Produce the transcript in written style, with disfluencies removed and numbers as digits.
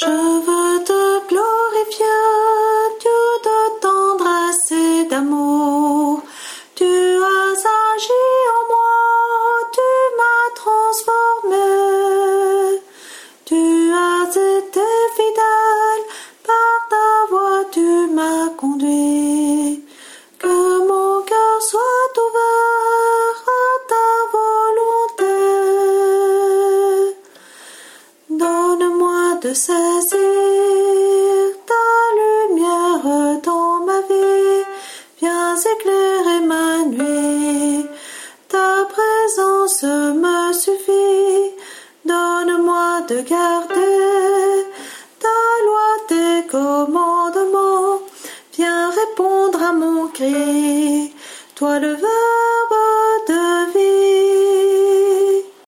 Je veux te glorifier, Dieu de tendresse et d'amour. Tu as agi en moi, tu m'as transformé. Tu as été fidèle, par ta voix tu m'as conduit. Que mon cœur soit ouvert à ta volonté. Donne-moi de saisir ta lumière dans ma vie. Viens éclairer ma nuit. Ta présence me suffit. Donne-moi de garder ta loi, tes commandements. Viens répondre à mon cri. Toi le